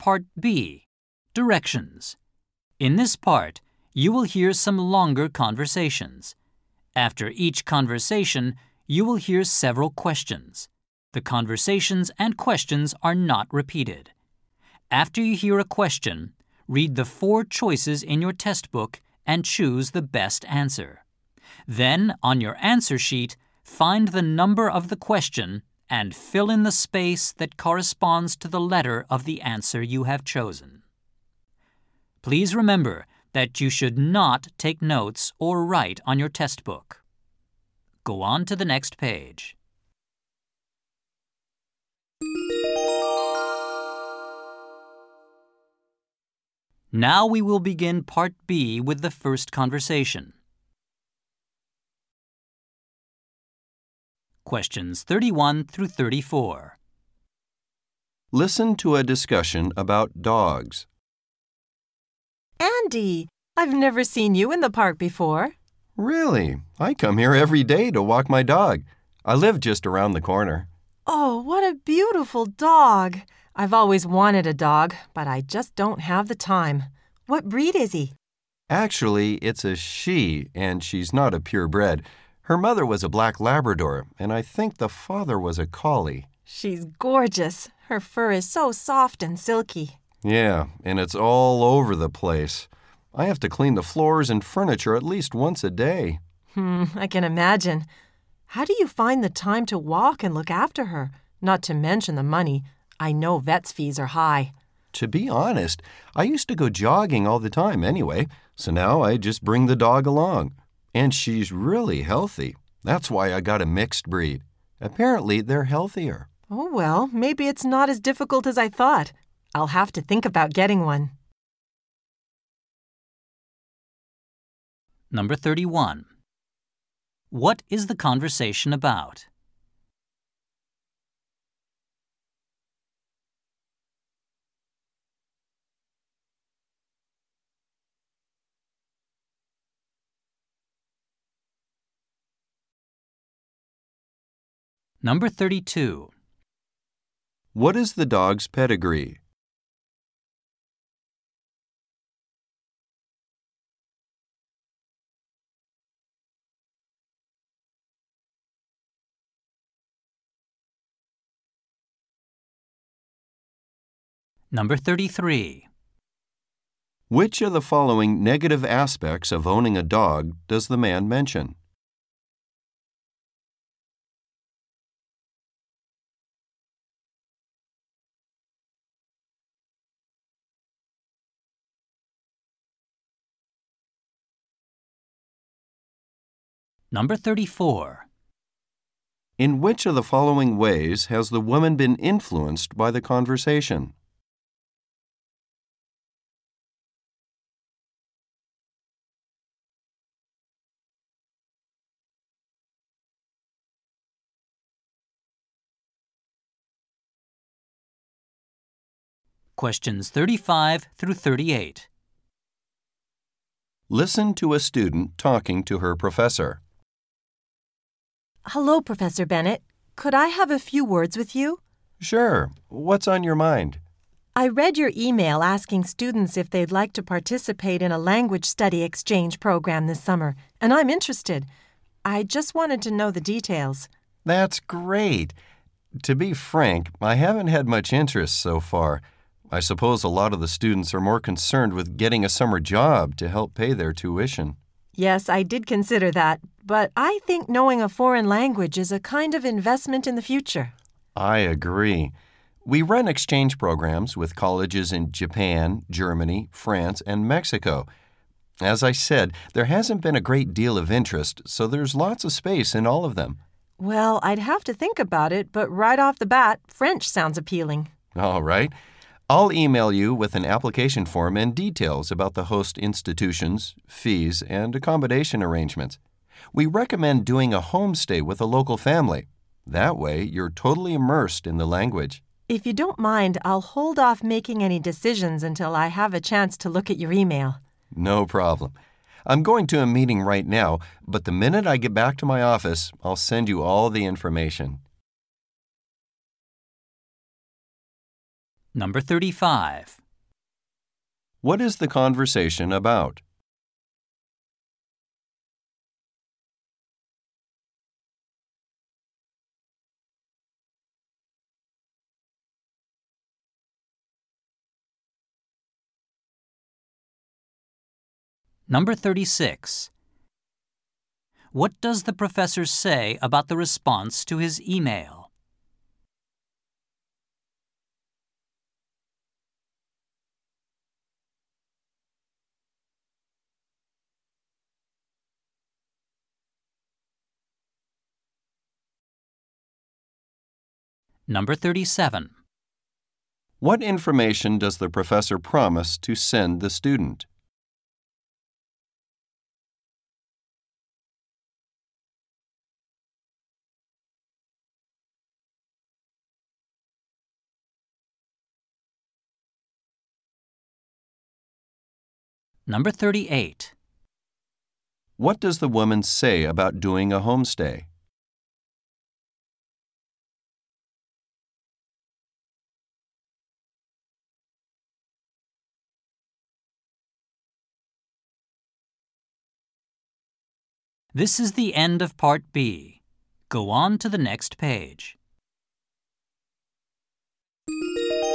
Part B, Directions. In this part, you will hear some longer conversations. After each conversation, you will hear several questions. The conversations and questions are not repeated. After you hear a question, read the 4 choices in your test book and choose the best answer. Then, on your answer sheet, find the number of the question and fill in the space that corresponds to the letter of the answer you have chosen. Please remember that you should not take notes or write on your test book. Go on to the next page. Now we will begin Part B with the first conversation. Questions 31 through 34. Listen to a discussion about dogs. Andy, I've never seen you in the park before. Really? I come here every day to walk my dog. I live just around the corner. Oh, what a beautiful dog. I've always wanted a dog, but I just don't have the time. What breed is he? Actually, it's a she, and she's not a purebred. Her mother was a black Labrador, and I think the father was a collie. She's gorgeous. Her fur is so soft and silky. Yeah, and it's all over the place. I have to clean the floors and furniture at least once a day. I can imagine. How do you find the time to walk and look after her? Not to mention the money. I know vet's fees are high. To be honest, I used to go jogging all the time anyway, so now I just bring the dog along. And she's really healthy. That's why I got a mixed breed. Apparently, they're healthier. Oh, well, maybe it's not as difficult as I thought. I'll have to think about getting one. Number 31. What is the conversation about? Number 32. What is the dog's pedigree? Number 33. Which of the following negative aspects of owning a dog does the man mention? Number 34. In which of the following ways has the woman been influenced by the conversation? Questions 35 through 38. Listen to a student talking to her professor. Hello, Professor Bennett. Could I have a few words with you? Sure. What's on your mind? I read your email asking students if they'd like to participate in a language study exchange program this summer, and I'm interested. I just wanted to know the details. That's great. To be frank, I haven't had much interest so far. I suppose a lot of the students are more concerned with getting a summer job to help pay their tuition. Yes, I did consider that, but I think knowing a foreign language is a kind of investment in the future. I agree. We run exchange programs with colleges in Japan, Germany, France, and Mexico. As I said, there hasn't been a great deal of interest, so there's lots of space in all of them. Well, I'd have to think about it, but right off the bat, French sounds appealing. All right. I'll email you with an application form and details about the host institutions, fees, and accommodation arrangements. We recommend doing a homestay with a local family. That way, you're totally immersed in the language. If you don't mind, I'll hold off making any decisions until I have a chance to look at your email. No problem. I'm going to a meeting right now, but the minute I get back to my office, I'll send you all the information. Number 35. What is the conversation about? Number 36. What does the professor say about the response to his email? Number 37. What information does the professor promise to send the student? Number 38. What does the woman say about doing a homestay? This is the end of Part B. Go on to the next page.